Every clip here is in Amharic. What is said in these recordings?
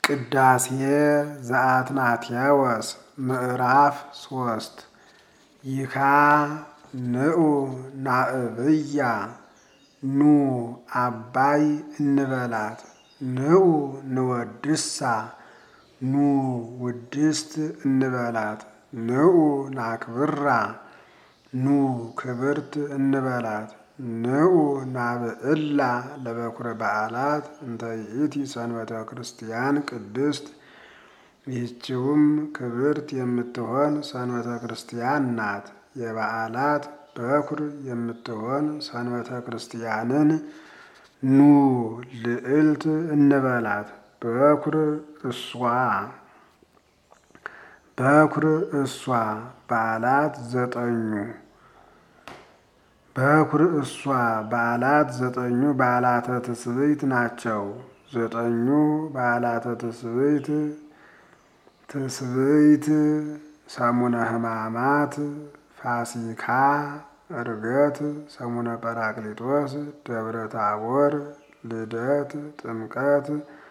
ቅዳሴ ዘአትናቴዎስ ምዕራፍ 3 ይካ ንዑ ናእብያ ኑ አባይ እንበላት ንዑ ንወድሳ ኑ ውድስት እንበላት ንዑ ናክብራ ኑ ክብርት እንበላት ንዑ ናብዕላ ለበኩረ በዓላት እንተ ይእቲ ሰንበተ ክርስቲያን ቅድስት። ይህችውም ክብርት የምትሆን ሰንበተ ክርስቲያን ናት። የበዓላት በኩር የምትሆን ሰንበተ ክርስቲያንን ኑ ልዕልት እንበላት። በኩር እሷ በዓላት ዘጠኙ በዓላተ ትስብእት ናቸው። ዘጠኙ በዓላተ ትስብእት ሰሙነ ሕማማት፣ ፋሲካ፣ ዕርገት፣ ሰሙነ ጰራቅሊጦስ፣ ደብረ ታቦር፣ ልደት፣ ጥምቀት፣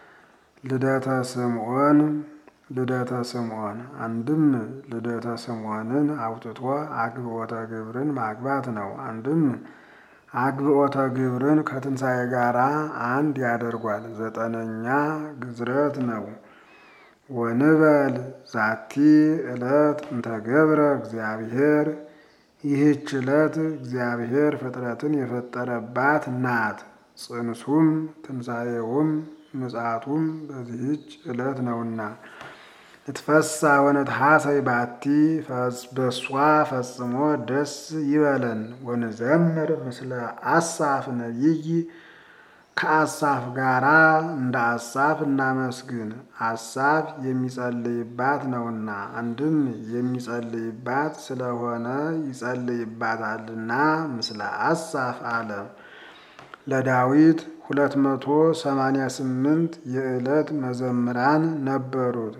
ልደተ ስምዖን አንድም ልደተ ስምዖንን አውጥቶ አግብኦተ ግብርን ማግባት ነው። አንድም አግብኦተ ግብርን ከትንሣኤ ጋር አንድ ያደርጓል። ዘጠነኛ ግዝረት ነው። ወንበል ዛቲ ዕለት እንተገብረ እግዚአብሔር፣ ይህች ዕለት እግዚአብሔር ፍጥረትን የፈጠረባት ናት። ጽንሱም ትንሣኤውም ምጽአቱም በዚህች ዕለት ነውና እትፈሳ ወነትሐሰይ ባቲ፣ በሷ ፈጽሞ ደስ ይበለን። ወንዘምር ምስለ አሳፍ ነቢይ፣ ከአሳፍ ጋራ እንደ አሳፍ እናመስግን። አሳፍ የሚጸልይባት ነውና አንድም የሚጸልይባት ስለሆነ ይጸልይባታልና ምስለ አሳፍ አለ። ለዳዊት 288 የዕለት መዘምራን ነበሩት።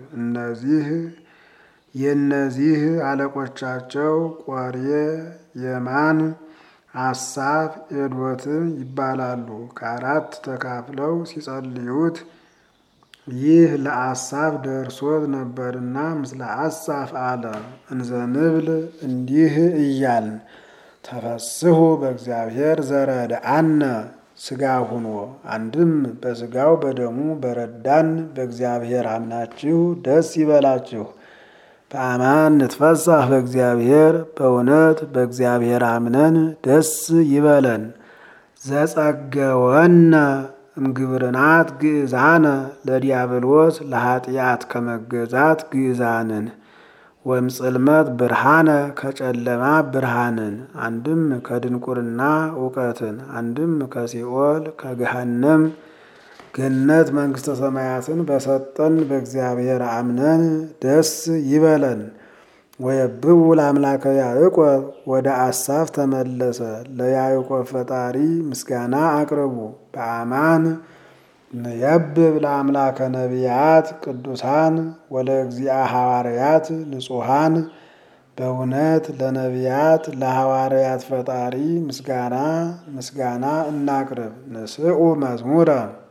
የእነዚህ አለቆቻቸው ቆሬ፣ የማን፣ አሳፍ፣ ኤዶትም ይባላሉ። ከአራት ተካፍለው ሲጸልዩት ይህ ለአሳፍ ደርሶት ነበርና ምስለ አሳፍ አለ። እንዘንብል እንዲህ እያልን ተፈስሑ በእግዚአብሔር ዘረድአነ፣ ሥጋ ሁኖ አንድም በሥጋው በደሙ በረዳን በእግዚአብሔር አምናችሁ ደስ ይበላችሁ። በአማን ንትፈሳህ በእግዚአብሔር፣ በእውነት በእግዚአብሔር አምነን ደስ ይበለን። ዘጸገወነ እምግብርናት ግእዛነ፣ ለዲያብሎስ ለኃጢአት ከመገዛት ግእዛንን ወምጽልመት ብርሃነ፣ ከጨለማ ብርሃንን። አንድም ከድንቁርና እውቀትን፣ አንድም ከሲኦል ከገሃነም ገነት መንግሥተ ሰማያትን በሰጠን በእግዚአብሔር አምነን ደስ ይበለን። ወየብቡ ለአምላከ ያዕቆብ፣ ወደ አሳፍ ተመለሰ። ለያዕቆብ ፈጣሪ ምስጋና አቅርቡ። በአማን ንየብብ ለአምላከ ነቢያት ቅዱሳን ወለእግዚአ ሐዋርያት ንጹሐን፣ በእውነት ለነቢያት ለሐዋርያት ፈጣሪ ምስጋና እናቅርብ። ንስኡ መዝሙረ፣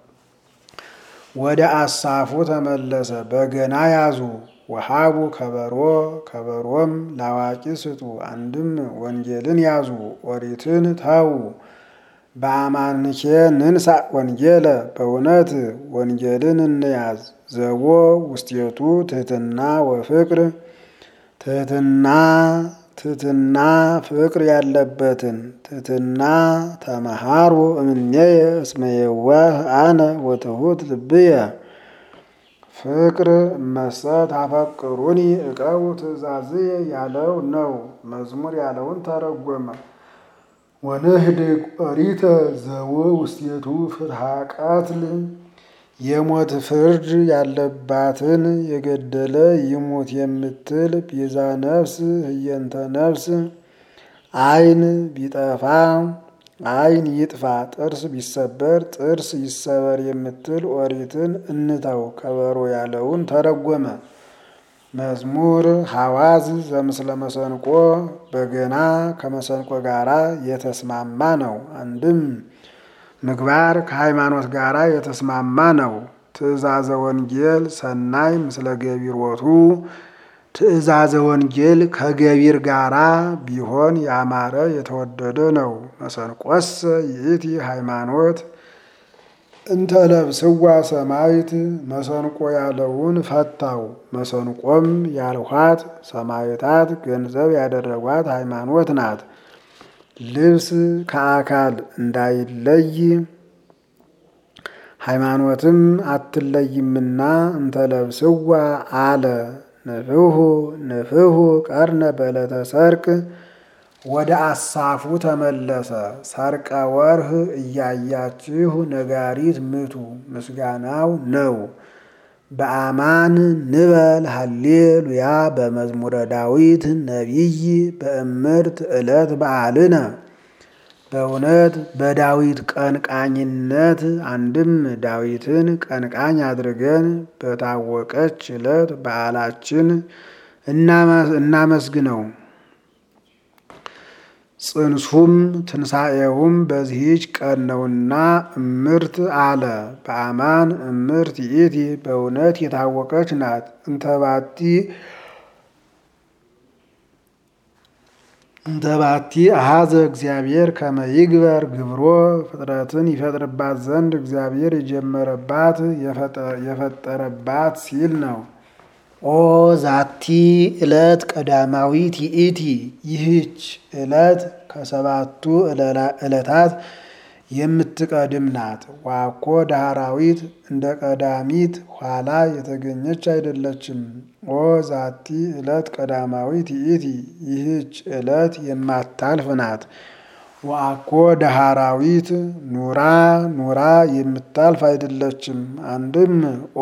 ወደ አሳፉ ተመለሰ። በገና ያዙ። ወሃቡ ከበሮ፣ ከበሮም ላዋቂ ስጡ። አንድም ወንጌልን ያዙ፣ ኦሪትን ተዉ። በአማንኬ ንንሳ ወንጌለ፣ በእውነት ወንጌልን እንያዝ። ዘቦ ውስቴቱ ትሕትና ወፍቅር፣ ትሕትና ፍቅር ያለበትን ትሕትና ተመሃሩ እምኔየ እስመ የዋህ አነ ወትሑት ልብየ። ፍቅር እመሰ ታፈቅሩኒ ዕቀቡ ትእዛዝየ ያለው ነው። መዝሙር ያለውን ተረጎመ። ወንህድግ ኦሪተ ዘቦ ውስቴቱ ፍትሐ ቀትል፣ የሞት ፍርድ ያለባትን የገደለ ይሙት የምትል ቤዛ ነፍስ ህየንተ ነፍስ። ዓይን ቢጠፋ ዓይን ይጥፋ፣ ጥርስ ቢሰበር ጥርስ ይሰበር የምትል ኦሪትን እንተው። ከበሮ ያለውን ተረጎመ። መዝሙር ሐዋዝ ዘምስለ መሰንቆ፣ በገና ከመሰንቆ ጋራ የተስማማ ነው። አንድም ምግባር ከሃይማኖት ጋር የተስማማ ነው። ትእዛዘ ወንጌል ሰናይ ምስለ ገቢሮቱ ትእዛዘ ወንጌል ከገቢር ጋራ ቢሆን ያማረ የተወደደ ነው። መሰንቆሰ ይእቲ ሃይማኖት እንተ ለብስዋ ሰማይት መሰንቆ ያለውን ፈታው። መሰንቆም ያልኋት ሰማይታት ገንዘብ ያደረጓት ሃይማኖት ናት። ልብስ ከአካል እንዳይለይ ሃይማኖትም አትለይምና እንተ ለብስዋ አለ። ንፍሁ ቀርነ በዕለተ ሰርቅ ወደ አሳፉ ተመለሰ። ሰርቀ ወርህ እያያችሁ ነጋሪት ምቱ ምስጋናው ነው። በአማን ንበል ሃሌሉያ በመዝሙረ ዳዊት ነቢይ በእምርት ዕለት በዓልነ። በእውነት በዳዊት ቀንቃኝነት አንድም ዳዊትን ቀንቃኝ አድርገን በታወቀች ዕለት በዓላችን እናመስግነው። ጽንሱም ትንሣኤውም በዚህች ቀን ነውና እምርት አለ። በአማን እምርት ይእቲ በእውነት የታወቀች ናት። እንተባቲ አሃዘ እግዚአብሔር ከመ ይግበር ግብሮ ፍጥረትን ይፈጥርባት ዘንድ እግዚአብሔር የጀመረባት የፈጠረባት ሲል ነው። ኦ ዛቲ ዕለት ቀዳማዊት ይእቲ ይህች ዕለት ከሰባቱ ዕለታት የምትቀድም ናት። ዋኮ ዳህራዊት እንደ ቀዳሚት ኋላ የተገኘች አይደለችም። ኦ ዛቲ ዕለት ቀዳማዊት ይእቲ ይህች ዕለት የማታልፍ ናት። ዋኮ ዳህራዊት ኑራ የምታልፍ አይደለችም። አንድም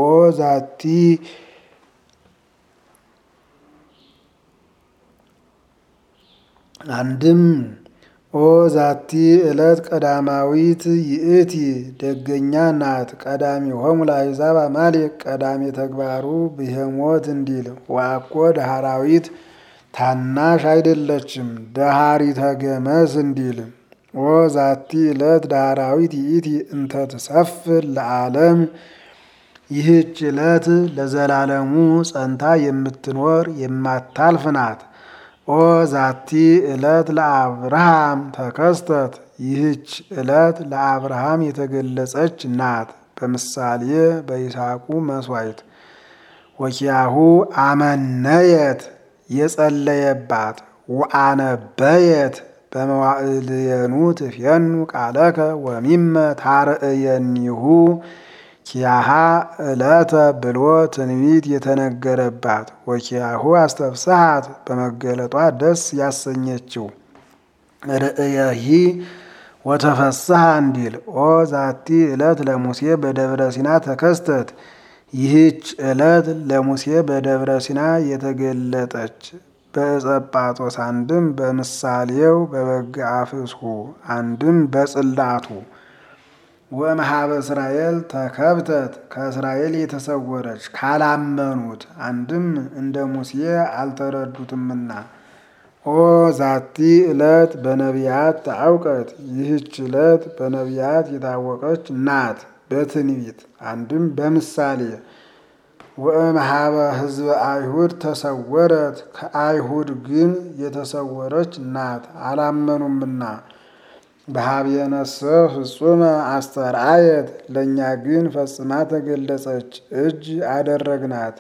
ኦ ዛቲ ዕለት ቀዳማዊት ይእቲ ደገኛ ናት። ቀዳሚ ሆሙ ለአሕዛብ አማሌቅ ቀዳሚ ተግባሩ ብሄሞት እንዲል። ዋኮ ዳህራዊት ታናሽ አይደለችም ደሃሪተ ገመስ እንዲል። ኦ ዛቲ ዕለት ዳህራዊት ይእቲ እንተ ትሰፍር ለዓለም ይህች ዕለት ለዘላለሙ ጸንታ የምትኖር የማታልፍ ናት። ኦ ዛቲ ዕለት ለአብርሃም ተከስተት ይህች ዕለት ለአብርሃም የተገለጸች ናት። በምሳሌ በይስሐቁ መስዋዕት ወኪያሁ አመነየት የጸለየባት ወአነበየት በመዋዕልየኑ ትፌኑ ቃለከ ወሚመ ታርእየኒሁ ኪያሃ ዕለተ ብሎ ትንቢት የተነገረባት ወኪያሁ አስተፍስሐት በመገለጧ ደስ ያሰኘችው ርእየሂ ወተፈስሐ እንዲል። ኦ ዛቲ ዕለት ለሙሴ በደብረ ሲና ተከስተት ይህች ዕለት ለሙሴ በደብረ ሲና የተገለጠች በዕፀጳጦስ አንድም በምሳሌው በበግዓ ፍስሑ አንድም በጽላቱ ወመሃበ እስራኤል ተከብተት ከእስራኤል የተሰወረች ካላመኑት አንድም እንደ ሙሴ አልተረዱትምና። ኦ ዛቲ ዕለት በነቢያት ታውቀት ይህች ዕለት በነቢያት የታወቀች ናት። በትንቢት አንድም በምሳሌ ወእምሃበ ሕዝበ አይሁድ ተሰወረት ከአይሁድ ግን የተሰወረች ናት አላመኑምና። በሀብየነሰ ፍጹመ አስተርአየት ለእኛ ግን ፈጽማ ተገለጸች እጅ አደረግናት።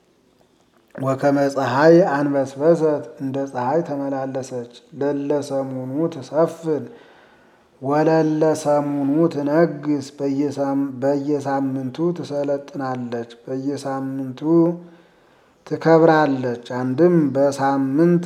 ወከመ ፀሐይ አንበስበሰት እንደ ፀሐይ ተመላለሰች። ለለ ሰሙኑ ትሰፍል ወለለ ሰሙኑ ትነግስ በየሳምንቱ ትሰለጥናለች በየሳምንቱ ትከብራለች። አንድም በሳምንት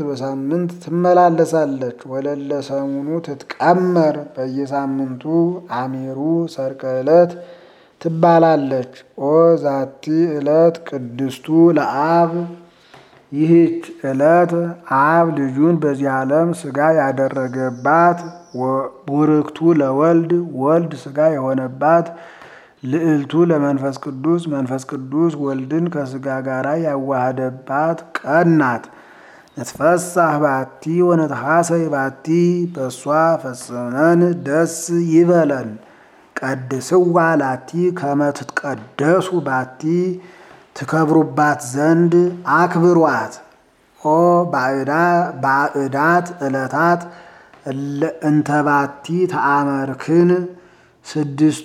ትመላለሳለች። ወለለ ሰሙኑ ትትቀመር በየሳምንቱ አሚሩ ሰርቀ ዕለት ትባላለች። ኦ ዛቲ ዕለት ቅድስቱ ለአብ ይህች ዕለት አብ ልጁን በዚህ ዓለም ሥጋ ያደረገባት ቡርክቱ ለወልድ ወልድ ሥጋ የሆነባት ልዕልቱ ለመንፈስ ቅዱስ መንፈስ ቅዱስ ወልድን ከሥጋ ጋር ያዋሃደባት ቀን ናት። ነትፈሳህ ባቲ ወነትሐሰይ ባቲ በእሷ ፈጽመን ደስ ይበለን። ቀድስዋ ላቲ ከመ ትትቀደሱ ባቲ ትከብሩባት ዘንድ አክብሯት። ኦ ባዕዳት ዕለታት እንተባቲ ተአመርክን ስድስቱ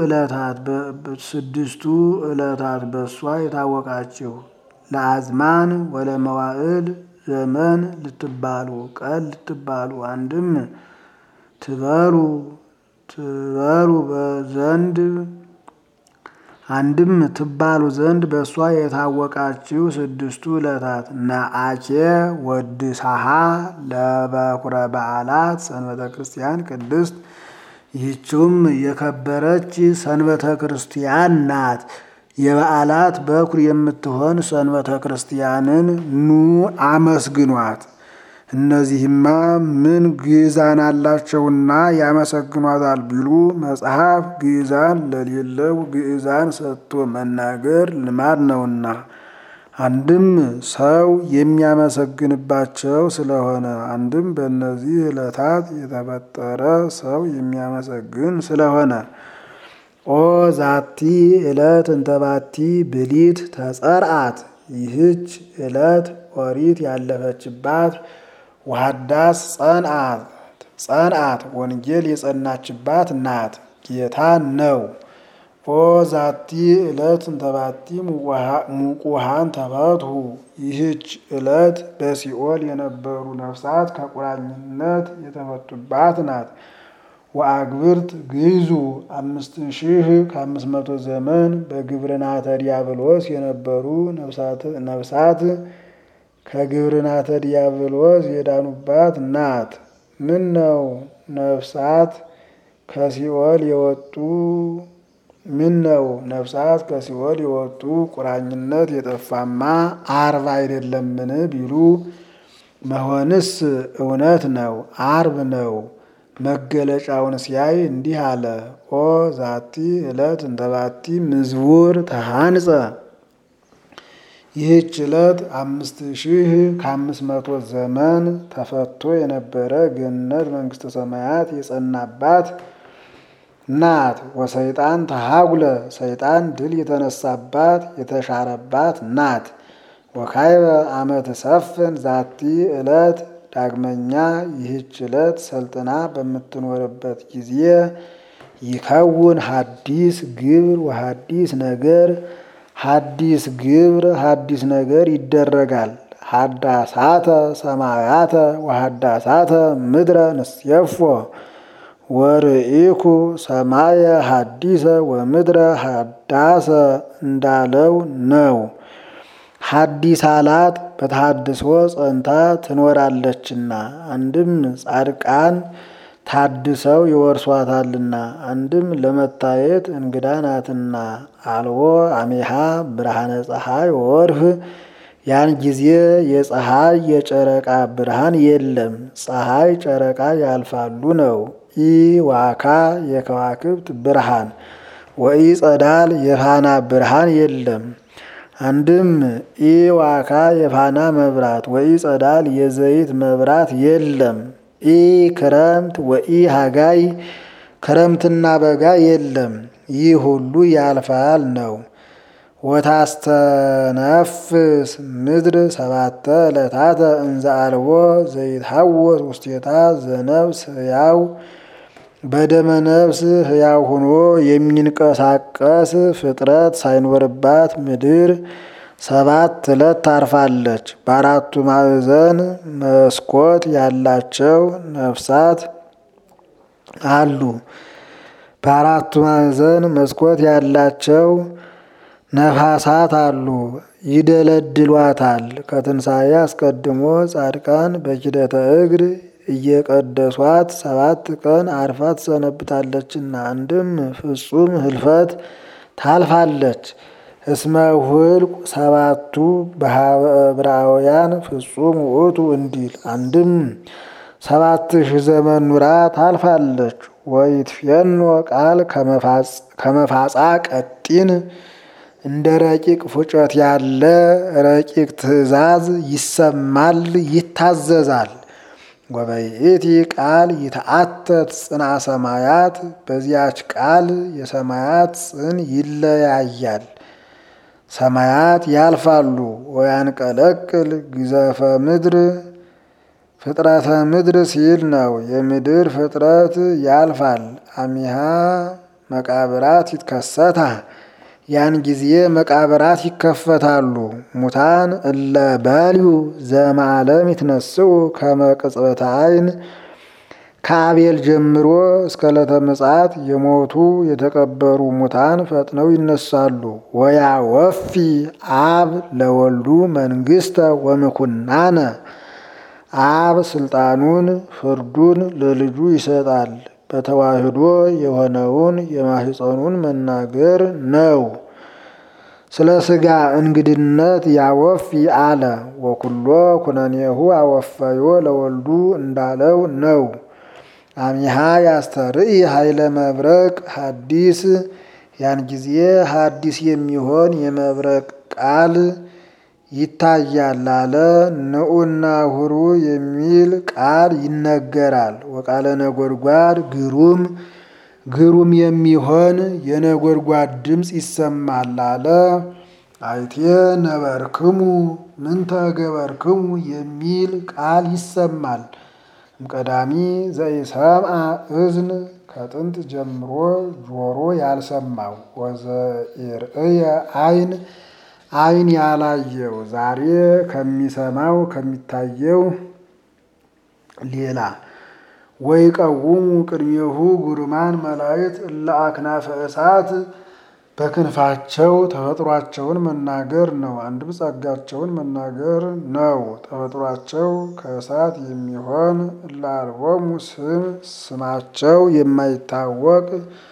ዕለታት በሷ የታወቃችሁ ለአዝማን ወለመዋዕል ዘመን ልትባሉ ቀን ልትባሉ አንድም ትበሉ ዘንድ በሷ የታወቃችሁ ስድስቱ ዕለታት ነአኬ ወድሳሃ ለበኩረ በዓላት ሰንበተ ክርስቲያን ቅድስት። ይህችውም የከበረች ሰንበተ ክርስቲያን ናት። የበዓላት በኩር የምትሆን ሰንበተ ክርስቲያንን ኑ አመስግኗት። እነዚህማ ምን ግዕዛን አላቸውና ያመሰግኗታል ቢሉ መጽሐፍ ግዕዛን ለሌለው ግዕዛን ሰጥቶ መናገር ልማድ ነውና፣ አንድም ሰው የሚያመሰግንባቸው ስለሆነ፣ አንድም በእነዚህ ዕለታት የተፈጠረ ሰው የሚያመሰግን ስለሆነ። ኦ ዛቲ ዕለት እንተባቲ ብሊት ተጸርአት። ይህች ዕለት ኦሪት ያለፈችባት ወሐዳስ ጸንአት ወንጌል የጸናችባት ናት። ጌታ ነው። ኦ ዛቲ ዕለት እንተባቲ ሙቁሃን ተፈትሑ። ይህች ዕለት በሲኦል የነበሩ ነፍሳት ከቁራኝነት የተፈቱባት ናት። ወአግብርት ግይዙ 5500 ዘመን በግብርናተ ዲያብሎስ የነበሩ ነፍሳት ከግብርናተ ዲያብሎስ የዳኑባት ናት። ምን ነው ነፍሳት ከሲኦል የወጡ ቁራኝነት የጠፋማ 40 አይደለምን ቢሉ መሆንስ እውነት ነው፣ 40 ነው። መገለጫውን ሲያይ እንዲህ አለ። ኦ ዛቲ ዕለት እንተባቲ ምዝቡር ተሃንጸ። ይህች ዕለት 5500 ዘመን ተፈቶ የነበረ ገነት መንግሥተ ሰማያት የጸናባት ናት። ወሰይጣን ተሃጉለ። ሰይጣን ድል የተነሳባት የተሻረባት ናት። ወካይበ አመ ትሰፍን ዛቲ ዕለት። ዳግመኛ ይህች ዕለት ሰልጥና በምትኖርበት ጊዜ ይከውን ሐዲስ ግብር ወሐዲስ ነገር። ሐዲስ ግብር ሐዲስ ነገር ይደረጋል። ሐዳሳተ ሰማያተ ወሐዳሳተ ምድረ ንስየፎ ወርኢኩ ሰማየ ሐዲሰ ወምድረ ሐዳሰ እንዳለው ነው። ሐዲስ አላት በተሐድሶ ጸንታ ትኖራለችና፣ አንድም ጻድቃን ታድሰው ይወርሷታልና፣ አንድም ለመታየት እንግዳ ናትና። አልቦ አሜሃ ብርሃነ ፀሐይ ወወርህ። ያን ጊዜ የፀሐይ የጨረቃ ብርሃን የለም፣ ፀሐይ ጨረቃ ያልፋሉ ነው። ኢ ዋካ የከዋክብት ብርሃን ወኢ ጸዳል የፋና ብርሃን የለም። አንድም ኢ ዋካ የፋና መብራት ወኢ ጸዳል የዘይት መብራት የለም። ኢ ክረምት ወኢ ሃጋይ ክረምትና በጋ የለም። ይህ ሁሉ ያልፋል ነው። ወታስተነፍስ ምድር 7 ዕለታተ እንዘ አልቦ ዘይትሐወስ ውስቴታ ዘነፍስ ሕያው። በደመ ነፍስ ሕያው ሆኖ የሚንቀሳቀስ ፍጥረት ሳይኖርባት ምድር 7 ዕለት ታርፋለች። በአራቱ ማዕዘን መስኮት ያላቸው ነፍሳት አሉ። በአራቱ ማዕዘን መስኮት ያላቸው ነፋሳት አሉ፣ ይደለድሏታል። ከትንሣኤ አስቀድሞ ጻድቃን በኪደተ እግር እየቀደሷት 7 ቀን አርፋ ትሰነብታለችና፣ አንድም ፍጹም ህልፈት ታልፋለች። እስመ ሁልቁ 7ቱ በዕብራውያን ፍጹም ውእቱ እንዲል፣ አንድም 7000 ዘመን ኑራ ታልፋለች። ወይትፌኖ ቃል ከመፋጻ ቀጢን። እንደ ረቂቅ ፉጨት ያለ ረቂቅ ትእዛዝ ይሰማል ይታዘዛል። ወበይእቲ ቃል ይተአተት ጽንዐ ሰማያት በዚያች ቃል የሰማያት ጽን ይለያያል። ሰማያት ያልፋሉ። ወያንቀለቅል ግዘፈ ምድር ፍጥረተ ምድር ሲል ነው። የምድር ፍጥረት ያልፋል። አሚሃ መቃብራት ይትከሰታ ያን ጊዜ መቃብራት ይከፈታሉ። ሙታን እለ በልዩ ዘማለም ይትነስኡ ከመ ቅጽበተ ዓይን ከአቤል ጀምሮ እስከ ዕለተ ምጽአት የሞቱ የተቀበሩ ሙታን ፈጥነው ይነሳሉ። ወያወፊ አብ ለወልዱ መንግሥተ ወምኩናነ አብ ስልጣኑን ፍርዱን ለልጁ ይሰጣል። በተዋህዶ የሆነውን የማህፀኑን መናገር ነው። ስለ ሥጋ እንግድነት ያወፊ አለ። ወኩሎ ኩነኔሁ አወፈዮ ለወልዱ እንዳለው ነው። አሚሃ ያስተርኢ ኃይለ መብረቅ ሐዲስ ያን ጊዜ ሐዲስ የሚሆን የመብረቅ ቃል ይታያል አለ። ንዑና ሁሩ የሚል ቃል ይነገራል። ወቃለ ነጎድጓድ ግሩም የሚሆን የነጎድጓድ ድምፅ ይሰማል አለ። አይቴ ነበርክሙ ምንተ ገበርክሙ የሚል ቃል ይሰማል። እምቀዳሚ ዘኢሰምዐ እዝን ከጥንት ጀምሮ ጆሮ ያልሰማው ወዘኢርእየ ዓይን ያላየው ዛሬ ከሚሰማው ከሚታየው ሌላ። ወይቀውሙ ቅድሜሁ ጉርማን መላእክት እለ አክናፈ እሳት በክንፋቸው ተፈጥሯቸውን መናገር ነው። አንድም ጸጋቸውን መናገር ነው። ተፈጥሯቸው ከእሳት የሚሆን እለ አልቦሙ ስማቸው የማይታወቅ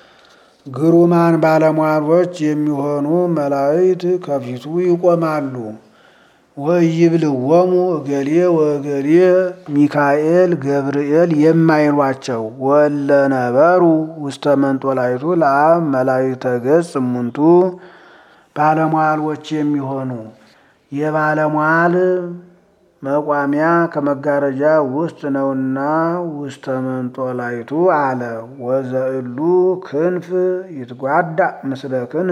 ግሩማን ባለሟሎች የሚሆኑ መላእክት ከፊቱ ይቆማሉ። ወይብልዎሙ እገሌ ወእገሌ ሚካኤል ገብርኤል የማይሏቸው ወለ ነበሩ ውስተ መንጦላይቱ ለአብ መላእክተ ገጽ እሙንቱ ባለሟሎች የሚሆኑ የባለሟል መቋሚያ ከመጋረጃ ውስጥ ነውና ውስተ መንጦላይቱ አለ። ወዘእሉ ክንፍ ይትጓዳ ምስለ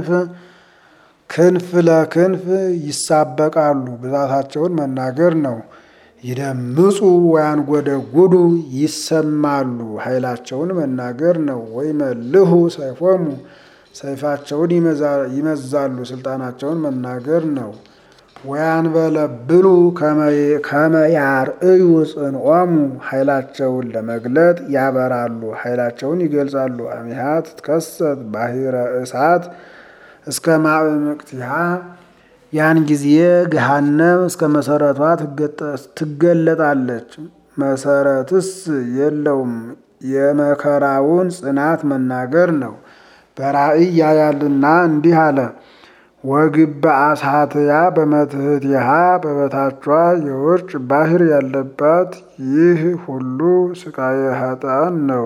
ክንፍ ለክንፍ ይሳበቃሉ። ብዛታቸውን መናገር ነው። ይደምጹ ወያንጎደጉዱ ይሰማሉ። ኃይላቸውን መናገር ነው። ወይመልሁ ሰይፎሙ ሰይፋቸውን ይመዛሉ። ስልጣናቸውን መናገር ነው። ወያንበለብሉ ከመ ያርእዩ ጽንዖሙ ኃይላቸውን ለመግለጥ ያበራሉ። ኃይላቸውን ይገልጻሉ። አሚሃ ትትከሰት ባሕረ እሳት እስከ ማዕምቅቲሃ ያን ጊዜ ገሃነም እስከ መሰረቷ ትገለጣለች። መሰረትስ የለውም። የመከራውን ጽናት መናገር ነው። በራእይ ያያልና እንዲህ አለ። ወግበ አሳትያ በመትሕቲሃ በበታቿ የውርጭ ባሕር ያለባት ይህ ሁሉ ስቃየ ኃጥአን ነው።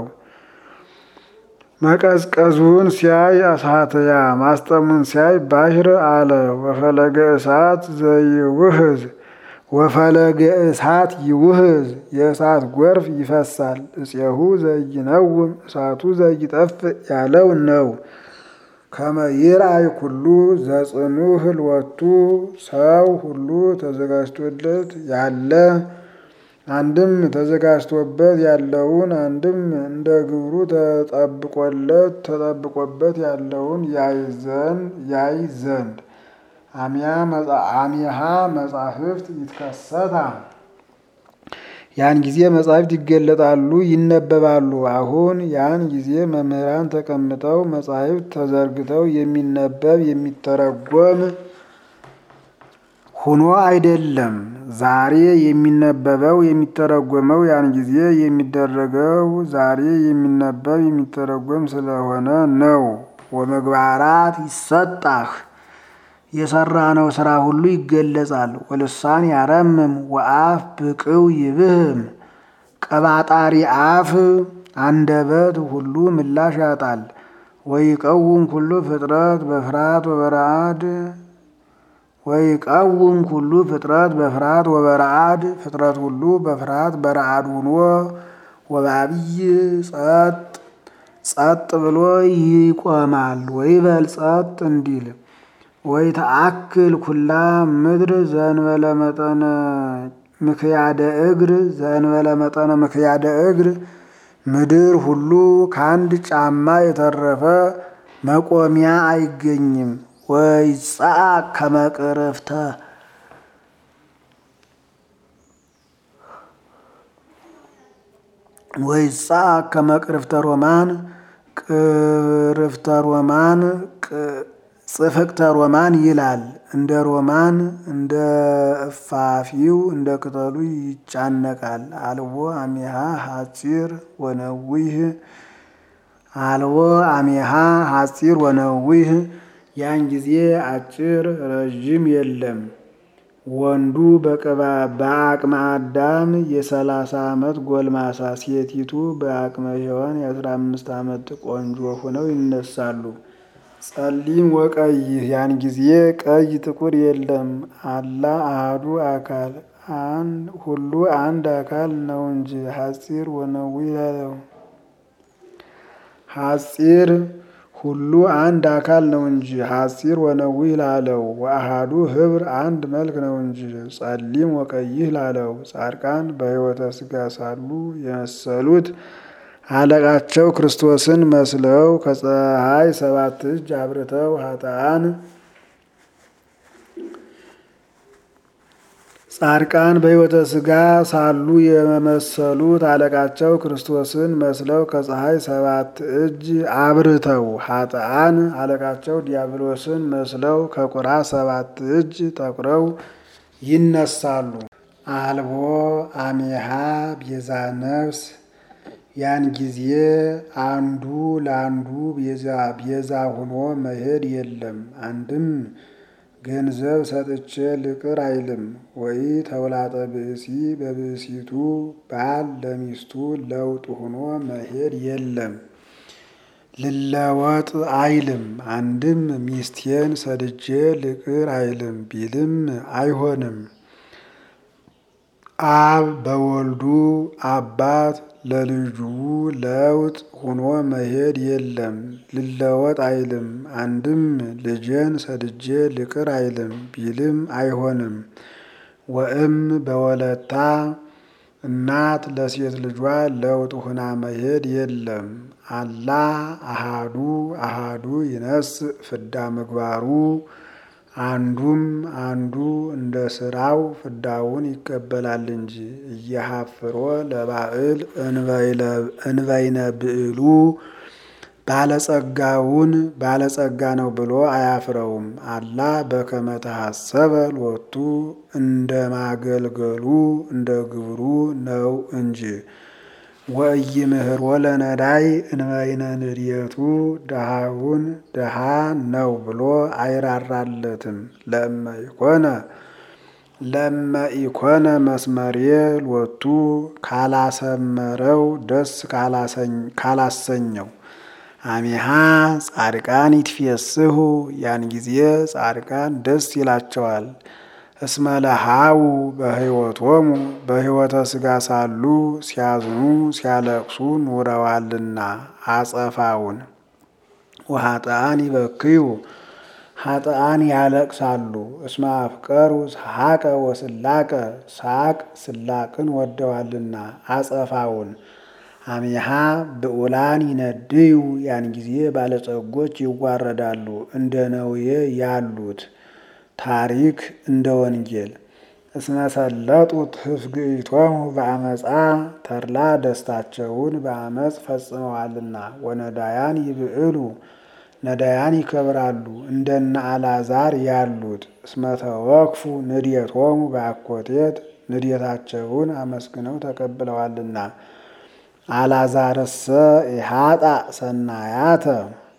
መቀዝቀዙን ሲያይ አሳትያ ማስጠሙን ሲያይ ባሕር አለ። ወፈለገ እሳት ይውህዝ የእሳት ጎርፍ ይፈሳል። እፄሁ ዘይነውም እሳቱ ዘይጠፍእ ያለው ነው። ከመ ይርአይ ኩሉ ዘጽኑዕ ህልወቱ ሰው ሁሉ ተዘጋጅቶለት ያለ አንድም ተዘጋጅቶበት ያለውን አንድም እንደ ግብሩ ተጠብቆበት ያለውን ያይ ዘንድ አሚሃ መጻሕፍት ይትከሰታ ያን ጊዜ መጻሕፍት ይገለጣሉ፣ ይነበባሉ። አሁን ያን ጊዜ መምህራን ተቀምጠው መጻሕፍት ተዘርግተው የሚነበብ የሚተረጎም ሆኖ አይደለም። ዛሬ የሚነበበው የሚተረጎመው ያን ጊዜ የሚደረገው ዛሬ የሚነበብ የሚተረጎም ስለሆነ ነው። ወመግባራት ይሰጣህ የሰራነው ስራ ሁሉ ይገለጻል። ወልሳን ያረምም ወአፍ ብቅው ይብህም ቀባጣሪ አፍ አንደበት ሁሉ ምላሽ ያጣል። ወይቀውም ኩሉ ፍጥረት በፍርሃት ወበረአድ ወይቀውም ኩሉ ፍጥረት በፍርሃት ወበረአድ ፍጥረት ሁሉ በፍርሃት በረአድ ሆኖ ወበአብይ ጸጥ ብሎ ይቆማል። ወይበል ጸጥ እንዲል ወይተአክል ኩላ ምድር ዘእንበለ መጠነ ምክያደ እግር ምድር ሁሉ ከአንድ ጫማ የተረፈ መቆሚያ አይገኝም። ወይጸአቅ ከመቅርፍተ ሮማን ጽፍቅተ ሮማን ይላል። እንደ ሮማን እንደ እፋፊው እንደ ቅጠሉ ይጫነቃል። አልቦ አሜሃ ሐጺር ወነዊህ ያን ጊዜ አጭር ረዥም የለም። ወንዱ በአቅመ አዳም የ30 ዓመት ጎልማሳ፣ ሴቲቱ በአቅመ ሔዋን የ15 ዓመት ቆንጆ ሆነው ይነሳሉ። ጸሊም ወቀይህ ያን ጊዜ ቀይ ጥቁር የለም። አላ አሐዱ አካል ሁሉ አንድ አካል ነው እንጂ ሐጺር ወነዊህ ላለው ሐጺር ሁሉ አንድ አካል ነው እንጂ ሐጺር ወነዊህ ላለው ወአሐዱ ኅብር አንድ መልክ ነው እንጂ ጸሊም ወቀይህ ላለው ጻድቃን በሕይወተ ሥጋ ሳሉ የመሰሉት አለቃቸው ክርስቶስን መስለው ከፀሐይ 7 እጅ አብርተው ጻድቃን በሕይወተ ሥጋ ሳሉ የመሰሉት አለቃቸው ክርስቶስን መስለው ከፀሐይ 7 እጅ አብርተው ኃጥአን አለቃቸው ዲያብሎስን መስለው ከቁራ 7 እጅ ጠቁረው ይነሳሉ። አልቦ አሜሃ ቤዛ ነፍስ ያን ጊዜ አንዱ ለአንዱ ቤዛ ሆኖ መሄድ የለም። አንድም ገንዘብ ሰጥቼ ልቅር አይልም። ወይ ተውላጠ ብእሲ በብእሲቱ ባል ለሚስቱ ለውጥ ሆኖ መሄድ የለም። ልለወጥ አይልም። አንድም ሚስቴን ሰድጄ ልቅር አይልም ቢልም አይሆንም። አብ በወልዱ አባት ለልጁ ለውጥ ሆኖ መሄድ የለም። ልለወጥ አይልም። አንድም ልጄን ሰድጄ ልቅር አይልም ቢልም አይሆንም። ወእም በወለታ እናት ለሴት ልጇ ለውጥ ሆና መሄድ የለም። አላ አሃዱ ይነስእ ፍዳ ምግባሩ አንዱም አንዱ እንደ ስራው ፍዳውን ይቀበላል እንጂ እየሀፍሮ ለባዕል እንበይነ ብዕሉ ባለጸጋውን ባለጸጋ ነው ብሎ አያፍረውም። አላ በከመ ተሐሰበ ሎቱ እንደ ማገልገሉ እንደ ግብሩ ነው እንጂ ወኢይምህሮ ለነዳይ እንበይነ ንድየቱ ድሃውን ድሃ ነው ብሎ አይራራለትም። ለመ ኢኮነ መስመሬ ሎቱ ካላሰመረው ደስ ካላሰኘው አሜሃ ጻድቃን ይትፌስሑ ያን ጊዜ ጻድቃን ደስ ይላቸዋል። እስመ ለሃው በሕይወቶሙ በሕይወተ ሥጋ ሳሉ ሲያዝኑ ሲያለቅሱ ኑረዋልና አጸፋውን። ወኃጥአን ይበክዩ ኃጥአን ያለቅሳሉ። እስመ አፍቀሩ ሰሐቀ ወስላቀ ሳቅ ስላቅን ወደዋልና አጸፋውን። አሜሃ ብዑላን ይነድዩ ያን ጊዜ ባለጸጎች ይዋረዳሉ እንደ ነዌ ያሉት ታሪክ እንደ ወንጌል። እስመ ሰለጡ ትፍግኢቶሙ በአመፃ ተድላ ደስታቸውን በአመፅ ፈጽመዋልና። ወነዳያን ይብዕሉ ነዳያን ይከብራሉ እንደነ አልዓዛር ያሉት። እስመ ተወክፉ ንድየቶሙ በአኮቴት ንድየታቸውን አመስግነው ተቀብለዋልና። አልዓዛርሰ ኢኃጥእ ሰናያተ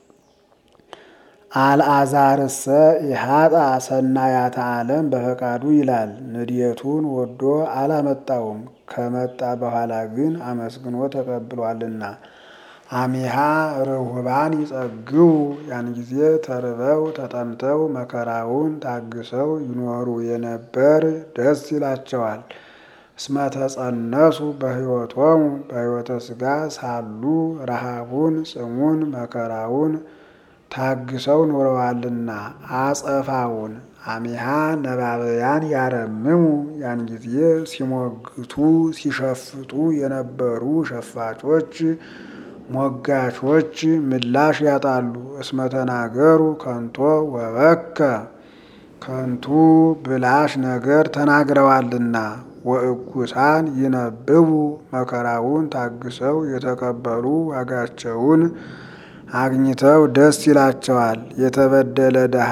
አልዓዛርሰ ኢኃጥእ ሰናያተ ዓለም በፈቃዱ ይላል። ንድየቱን ወዶ አላመጣውም፣ ከመጣ በኋላ ግን አመስግኖ ተቀብሏልና። አሚሃ ርሁባን ይጸግቡ ያን ጊዜ ተርበው ተጠምተው መከራውን ታግሰው ይኖሩ የነበር ደስ ይላቸዋል። እስመ ተጸነሱ በሕይወቶሙ በሕይወተ ሥጋ ሳሉ ረሃቡን ጽሙን መከራውን ታግሰው ኖረዋልና። አጸፋውን አሚሃ ነባበያን ያረምሙ ያን ጊዜ ሲሞግቱ ሲሸፍጡ የነበሩ ሸፋጮች ሞጋቾች ምላሽ ያጣሉ። እስመ ተናገሩ ከንቶ ወበከ ከንቱ ብላሽ ነገር ተናግረዋልና። ወእኩሳን ይነብቡ መከራውን ታግሰው የተቀበሉ ዋጋቸውን አግኝተው ደስ ይላቸዋል። የተበደለ ድሃ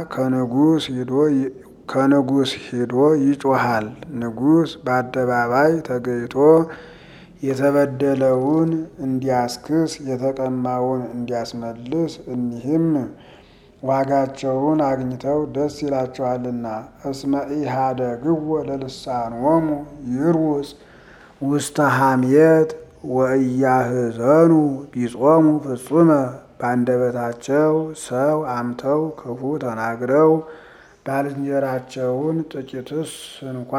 ከንጉሥ ሂዶ ይጮሃል። ንጉሥ በአደባባይ ተገይቶ የተበደለውን እንዲያስክስ የተቀማውን እንዲያስመልስ እኒህም ዋጋቸውን አግኝተው ደስ ይላቸዋልና። እስመ ኢሃደግዎ ለልሳኖሙ ይርውፅ ውስተ ሐሜት ወኢያህዘኑ ቢጾሙ ፍጹመ በአንደበታቸው ሰው አምተው ክፉ ተናግረው ባልንጀራቸውን ጥቂትስ እንኳ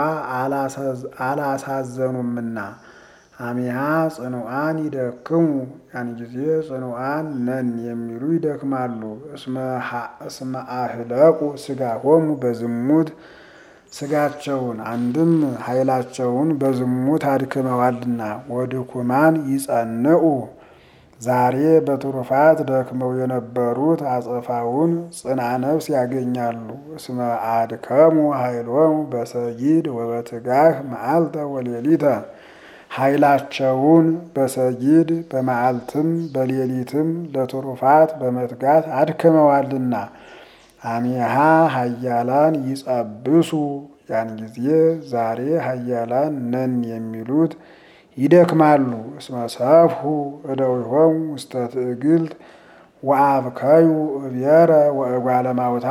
አላሳዘኑምና። አሚሃ ጽኑዓን ይደክሙ ያን ጊዜ ጽኑዓን ነን የሚሉ ይደክማሉ። እስመ አህለቁ ሥጋሆሙ በዝሙት ሥጋቸውን አንድም ኃይላቸውን በዝሙት አድክመዋልና። ወድኩማን ይጸንዑ ዛሬ በትሩፋት ደክመው የነበሩት አጸፋውን ጽንዓ ነፍስ ያገኛሉ። እስመ አድከሙ ኃይሎሙ በሰጊድ ወበትጋህ መዓልተ ወሌሊተ ኃይላቸውን በሰጊድ በመዓልትም በሌሊትም ለትሩፋት በመትጋት አድክመዋልና። አሚሃ ኃያላን ይጸብሱ ያን ጊዜ ዛሬ ኃያላን ነን የሚሉት ይደክማሉ። እስመ ሰፍሑ እደዊሆሙ ውስተ ትዕግልት ወአብከዩ እብየረ ወእጓለ ማውታ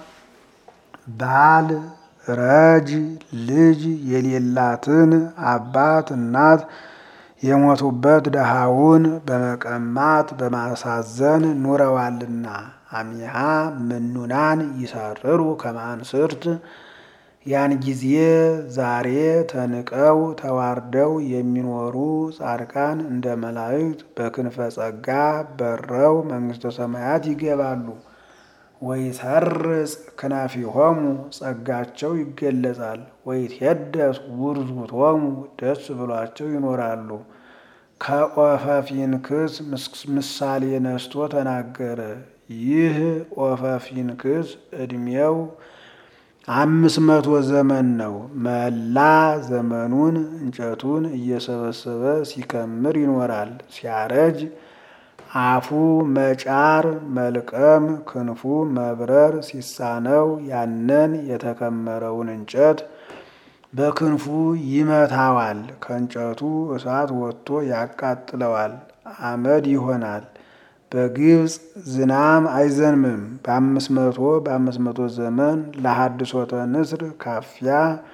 ባል ረጅ ልጅ የሌላትን አባት እናት የሞቱበት ድሃውን በመቀማት በማሳዘን ኑረዋልና። አሚሃ ምኑናን ይሰርሩ ከማንስርት ያን ጊዜ ዛሬ ተንቀው ተዋርደው የሚኖሩ ጻድቃን እንደ መላእክት በክንፈ ጸጋ በረው መንግሥተ ሰማያት ይገባሉ። ወይሰርጽ ክናፊሆሙ ጸጋቸው ይገለጻል። ወይትሄደስ ውርዙቶሙ ደስ ብሏቸው ይኖራሉ። ከኦፈ ፊንክስ ምሳሌ ነስቶ ተናገረ። ይህ ኦፈ ፊንክስ ዕድሜው 500 ዘመን ነው። መላ ዘመኑን እንጨቱን እየሰበሰበ ሲከምር ይኖራል። ሲያረጅ አፉ መጫር መልቀም ክንፉ መብረር ሲሳነው ያንን የተከመረውን እንጨት በክንፉ ይመታዋል። ከእንጨቱ እሳት ወጥቶ ያቃጥለዋል፣ አመድ ይሆናል። በግብፅ ዝናም አይዘንምም። በ500 ዘመን ለሐድሶተ ንስር ካፊያ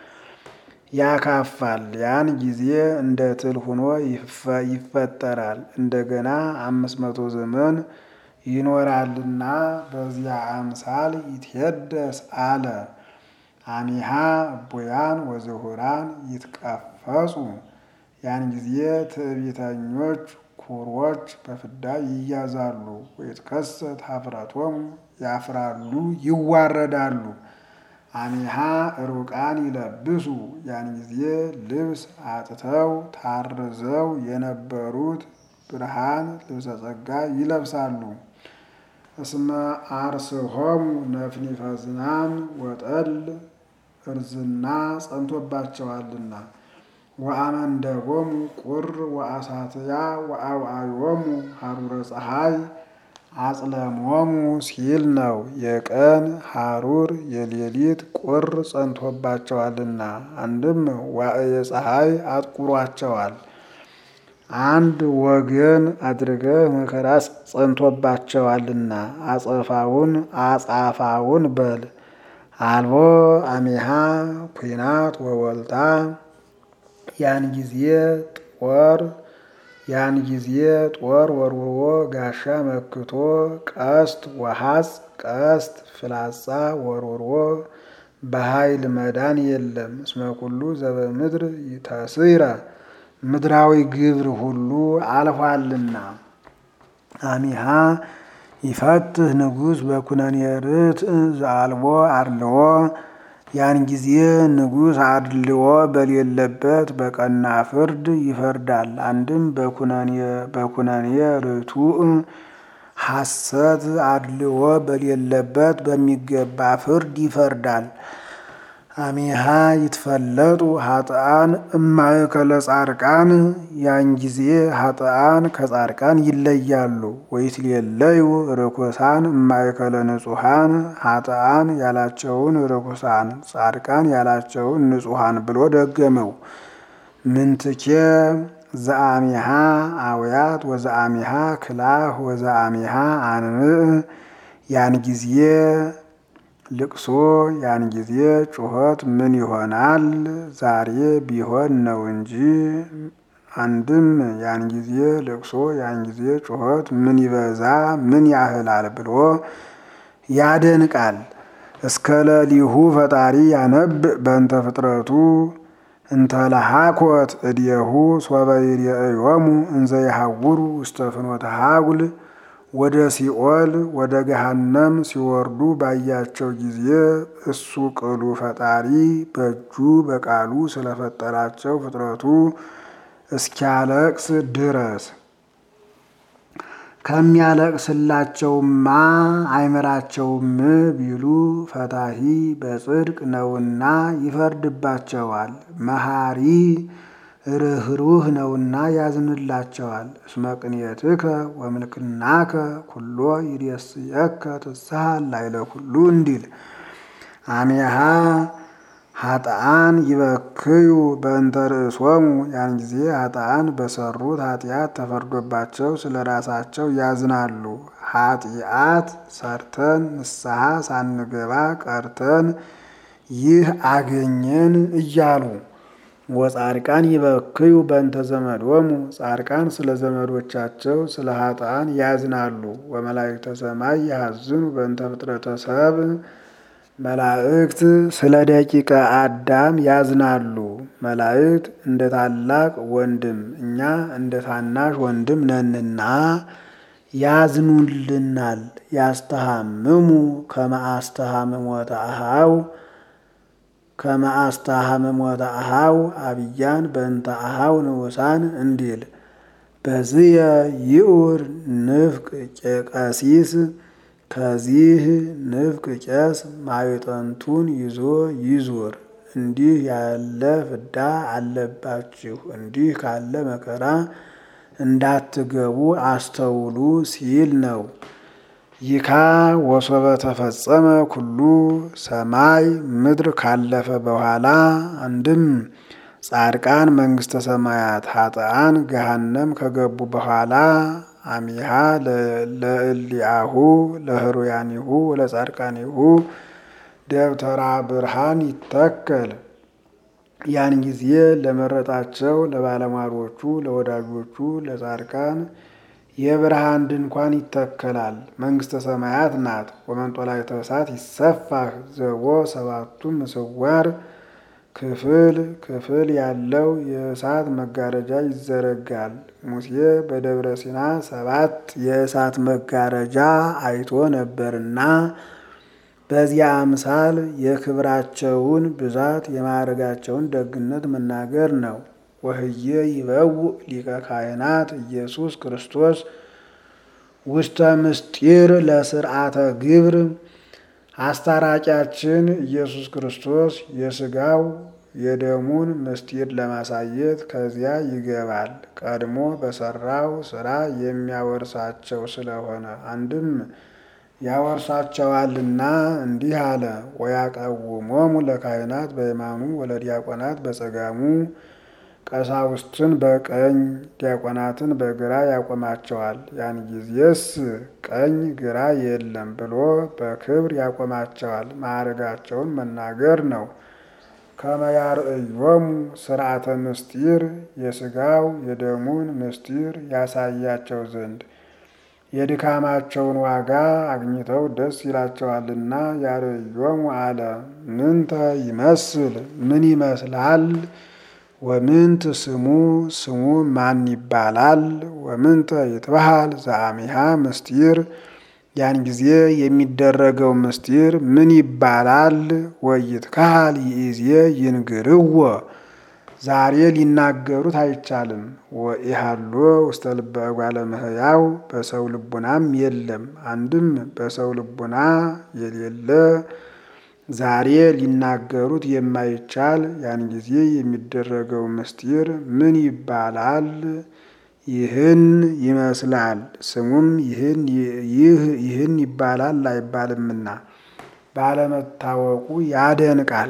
ያካፋል። ያን ጊዜ እንደ ትል ሆኖ ይፈጠራል። እንደገና 500 ዘመን ይኖራልና በዚያ አምሳል ይትሄደስ አለ። አሚሃ እቡያን ወዝሁራን ይትቀፈጹ ያን ጊዜ ትዕቢተኞች ኩሮች በፍዳ ይያዛሉ። ወይትከሰት ኀፍረቶሙ ያፍራሉ ይዋረዳሉ። አሚሃ ሩቃን ይለብሱ ያን ጊዜ ልብስ አጥተው ታርዘው የነበሩት ብርሃን ልብሰ ጸጋ ይለብሳሉ። እስመ አርስሆሙ ነፍኒፈ ዝናም ወጠል እርዝና ጸንቶባቸዋልና። ወአመንደቦሙ ቁር ወአሳትያ ወአውዓዮሙ ሀሩረ ፀሐይ አጽለሞሙ ሲል ነው። የቀን ሀሩር የሌሊት ቁር ጸንቶባቸዋልና። አንድም ዋዕየ ፀሐይ አጥቁሯቸዋል። አንድ ወገን አድርገህ መከራ ጸንቶባቸዋልና አጻፋውን በል። አልቦ አሚሃ ኩናት ወወልታ ያን ጊዜ ጦር ያን ጊዜ ጦር ወርውሮ ጋሻ መክቶ ቀስት ወሐጽ ቀስት ፍላጻ ወርውሮ በኃይል መዳን የለም። እስመ ኩሉ ዘበምድር ተስዕረ ምድራዊ ግብር ሁሉ አልፏልና። አሚሃ ይፈትህ ንጉሥ በኩነኔ ርትዕ ዘአልቦ አድልዎ ያን ጊዜ ንጉሥ አድልዎ በሌለበት በቀና ፍርድ ይፈርዳል። አንድም በኩነኔ ርቱዕ ሐሰት አድልዎ በሌለበት በሚገባ ፍርድ ይፈርዳል። አሚሃ ይትፈለጡ ኃጥአን እማእከለ ጻድቃን ያን ጊዜ ኃጥአን ከጻድቃን ይለያሉ። ወይትሌለዩ ርኩሳን እማእከለ ንጹሐን ኃጥአን ያላቸውን ርኩሳን ጻድቃን ያላቸውን ንጹሐን ብሎ ደገመው። ምንትኬ ዘአሚሃ አውያት ወዘአሚሃ ክላህ ወዘአሚሃ አንብዕ ያን ጊዜ ልቅሶ ያን ጊዜ ጩኸት ምን ይሆናል? ዛሬ ቢሆን ነው እንጂ። አንድም ያን ጊዜ ልቅሶ ያን ጊዜ ጩኸት ምን ይበዛ ምን ያህላል ብሎ ያደንቃል። እስከ ለሊሁ ፈጣሪ ያነብእ በእንተ ፍጥረቱ እንተለሃኮት እዴሁ ሶበ ይሬእዮሙ እንዘ ይሐውሩ ውስተ ፍኖተ ሀጉል ወደ ሲኦል ወደ ገሃነም ሲወርዱ ባያቸው ጊዜ እሱ ቅሉ ፈጣሪ በእጁ በቃሉ ስለፈጠራቸው ፍጥረቱ እስኪያለቅስ ድረስ ከሚያለቅስላቸውማ አይምራቸውም ቢሉ ፈታሂ በጽድቅ ነውና ይፈርድባቸዋል። መሐሪ ርኅሩህ ነውና ያዝንላቸዋል። እስመ ቅንየትከ ወምልክናከ ኩሎ ይሬስየከ ትስሐ ላዕለ ኩሉ እንዲል። አሜሃ ኃጥአን ይበክዩ በእንተ ርእሶሙ ያን ጊዜ ኃጥአን በሰሩት ኃጢአት ተፈርዶባቸው ስለ ራሳቸው ያዝናሉ። ኃጢአት ሰርተን ንስሐ ሳንገባ ቀርተን ይህ አገኘን እያሉ። ወጻድቃን ይበክዩ በእንተ ዘመዶሙ ጻድቃን ስለ ዘመዶቻቸው ስለ ኃጥአን ያዝናሉ። ወመላእክተ ሰማይ ያሐዝኑ በእንተ ፍጥረተ ሰብእ መላእክት ስለ ደቂቀ አዳም ያዝናሉ። መላእክት እንደ ታላቅ ወንድም እኛ እንደ ታናሽ ወንድም ነንና ያዝኑልናል። ያስተሃምሙ ከመ አስተሃምሞተ አኀው አብያን በእንተ አኀው ንዑሳን እንዲል። በዝየ ይኡር ንፍቅ ቀሲስ ከዚህ ንፍቅ ቄስ ማዕጠንቱን ይዞ ይዙር። እንዲህ ያለ ፍዳ አለባችሁ፣ እንዲህ ካለ መከራ እንዳትገቡ አስተውሉ ሲል ነው። ይካ ወሶበ ተፈጸመ ኩሉ ሰማይ ምድር ካለፈ በኋላ አንድም ጻድቃን መንግስተ ሰማያት ኃጥአን ገሃነም ከገቡ በኋላ አሚሃ ለእሊአሁ ለህሩያኒሁ ለጻድቃኒሁ ደብተራ ብርሃን ይተከል። ያን ጊዜ ለመረጣቸው ለባለሟሎቹ ለወዳጆቹ ለጻድቃን የብርሃን ድንኳን ይተከላል። መንግስተ ሰማያት ናት። ወመንጦላዕተ እሳት ይሰፋህ ዘቦ ሰባቱ ምስዋር ክፍል ያለው የእሳት መጋረጃ ይዘረጋል። ሙሴ በደብረ ሲና 7 የእሳት መጋረጃ አይቶ ነበርና በዚያ አምሳል የክብራቸውን ብዛት የማዕረጋቸውን ደግነት መናገር ነው። ወህየ ይበውእ ሊቀ ካህናት ኢየሱስ ክርስቶስ ውስተ ምስጢር ለስርዓተ ግብር አስታራቂያችን ኢየሱስ ክርስቶስ የሥጋው የደሙን ምስጢር ለማሳየት ከዚያ ይገባል። ቀድሞ በሰራው ስራ የሚያወርሳቸው ስለሆነ አንድም ያወርሳቸዋልና እንዲህ አለ። ወያቀውሞሙ ለካህናት በየማኑ ወለዲያቆናት በጸጋሙ ቀሳውስትን በቀኝ ዲያቆናትን በግራ ያቆማቸዋል። ያን ጊዜስ ቀኝ ግራ የለም ብሎ በክብር ያቆማቸዋል። ማዕረጋቸውን መናገር ነው። ከመ ያርእዮሙ ሥርዓተ ምስጢር የሥጋው የደሙን ምስጢር ያሳያቸው ዘንድ የድካማቸውን ዋጋ አግኝተው ደስ ይላቸዋልና ያርእዮሙ አለ። ምንተ ይመስል ምን ይመስላል? ወምንት ስሙ ስሙ ማን ይባላል? ወምንተ ይትበሃል ዘአሚሃ ምስጢር ያን ጊዜ የሚደረገው ምስጢር ምን ይባላል? ወይትካሃል ይእዜ ይንግርዎ ዛሬ ሊናገሩት አይቻልም። ወኢሃሎ ውስተ ልበ እጓለ እመሕያው በሰው ልቡናም የለም። አንድም በሰው ልቡና የሌለ ዛሬ ሊናገሩት የማይቻል ያን ጊዜ የሚደረገው ምስጢር ምን ይባላል? ይህን ይመስላል ስሙም ይህን ይባላል አይባልምና ባለመታወቁ ያደንቃል።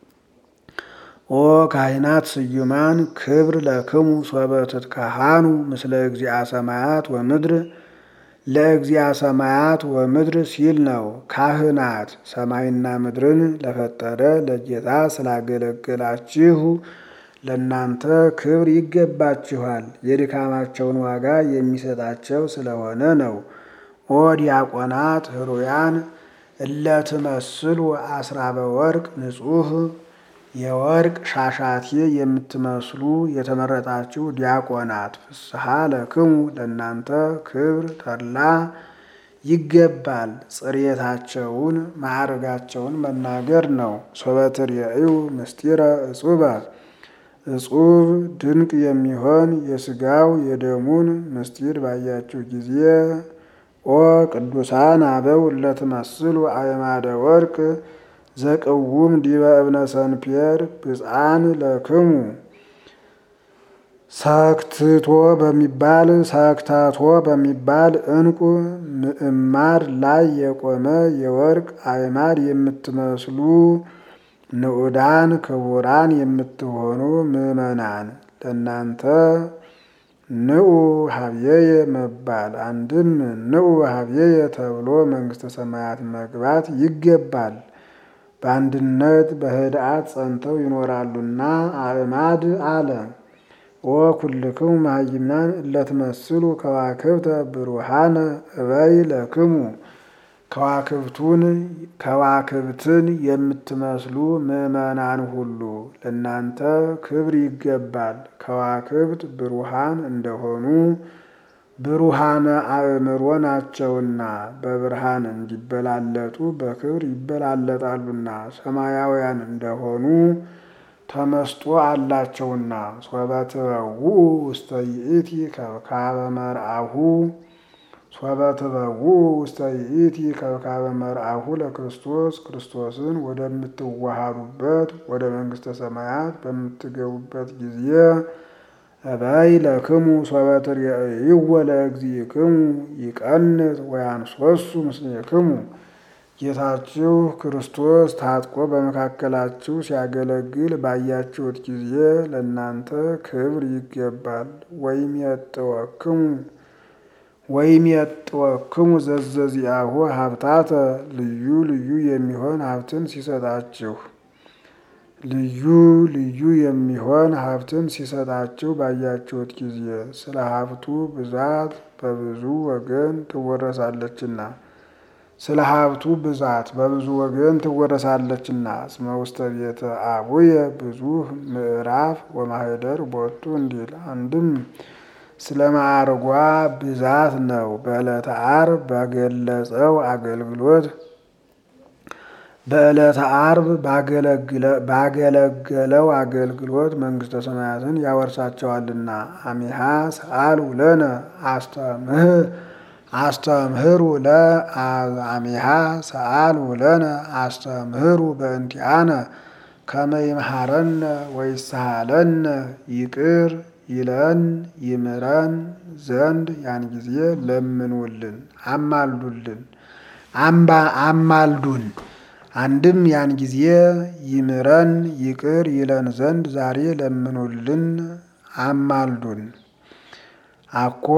ኦ ካህናት ስዩማን ክብር ለክሙ ሶበ ትትካሃኑ ምስለ እግዚአ ሰማያት ወምድር ለእግዚአ ሰማያት ወምድር ሲል ነው። ካህናት ሰማይና ምድርን ለፈጠረ ለጌታ ስላገለገላችሁ ለእናንተ ክብር ይገባችኋል፣ የድካማቸውን ዋጋ የሚሰጣቸው ስለሆነ ነው። ኦ ዲያቆናት ህሩያን እለትመስሉ አስራበ ወርቅ ንጹሕ የወርቅ ሻሻቴ የምትመስሉ የተመረጣችሁ ዲያቆናት ፍስሐ ለክሙ ለእናንተ ክብር ተድላ ይገባል። ጽሬታቸውን ማዕረጋቸውን መናገር ነው። ሶበ ትርእዩ ምስጢረ እጹበ እጹብ ድንቅ የሚሆን የሥጋው የደሙን ምስጢር ባያችሁ ጊዜ ኦ ቅዱሳን አበው እለትመስሉ አዕማደ ወርቅ ዘቅውም ዲበ እብነ ሰንፔር ብፅዓን ለክሙ ሰክታቶ በሚባል ዕንቁ ምዕማድ ላይ የቆመ የወርቅ አዕማድ የምትመስሉ ንዑዳን ክቡራን የምትሆኑ ምእመናን ለእናንተ ንዑ ሀብየየ መባል አንድም ንዑ ሀብየየ ተብሎ መንግሥተ ሰማያት መግባት ይገባል። በአንድነት በህድአት ጸንተው ይኖራሉና አዕማድ አለ። ኦ ኩልክሙ መሃይምናን እለትመስሉ ከዋክብተ ብሩሃነ እበይ ለክሙ ከዋክብትን የምትመስሉ ምእመናን ሁሉ ለእናንተ ክብር ይገባል። ከዋክብት ብሩሃን እንደሆኑ ብሩሃነ አእምሮ ናቸውና በብርሃን እንዲበላለጡ በክብር ይበላለጣሉና ሰማያውያን እንደሆኑ ተመስጦ አላቸውና ሶበ ትበውኡ ውስተ ይእቲ ከብካበ መርአሁ ሶበ ትበውኡ ውስተ ይእቲ ከብካበ መርአሁ ለክርስቶስ ክርስቶስን ወደምትዋሃዱበት ወደ መንግሥተ ሰማያት በምትገቡበት ጊዜ እበይ ለክሙ ሶበ ትርእይዎ ለእግዚእክሙ ይቀንት ወያንሶሱ ምስሌክሙ ጌታችሁ ክርስቶስ ታጥቆ በመካከላችሁ ሲያገለግል ባያችሁት ጊዜ ለእናንተ ክብር ይገባል። ወይም የጥወክሙ ዘዘዚአሁ ሀብታተ ልዩ ልዩ የሚሆን ሀብትን ሲሰጣችሁ ባያችሁት ጊዜ ስለ ሀብቱ ብዛት በብዙ ወገን ትወረሳለችና እስመ ውስተ ቤተ አቡየ ብዙ ምዕራፍ ወማህደር ቦቱ እንዲል አንድም ስለ ማዕርጓ ብዛት ነው። በዕለተ ዓርብ ባገለገለው አገልግሎት መንግሥተ ሰማያትን ያወርሳቸዋልና። አሚሃ ሰአል ውለነ አስተምህሩ በእንቲአነ ከመ ይምሃረነ ወይስሃለነ ይቅር ይለን ይምረን ዘንድ ያን ጊዜ ለምኑልን አማልዱን። አንድም ያን ጊዜ ይምረን ይቅር ይለን ዘንድ ዛሬ ለምኑልን አማልዱን። አኮ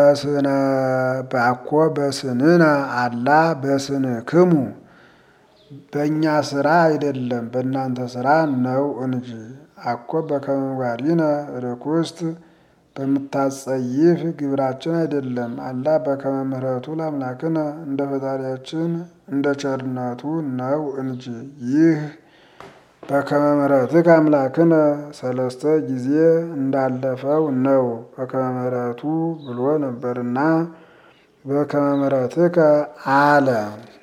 በስንነ አላ በስንክሙ በእኛ ስራ አይደለም በእናንተ ስራ ነው እንጂ። አኮ በከመ ምግባሪነ ርኩስት በምታጸይፍ ግብራችን አይደለም። አላ በከመ ምሕረቱ ለአምላክነ እንደ ፈጣሪያችን እንደ ቸርነቱ ነው እንጂ። ይህ በከመ ምሕረትከ አምላክነ ሰለስተ ጊዜ እንዳለፈው ነው። በከመ ምሕረቱ ብሎ ነበርና በከመ ምሕረትከ አለ።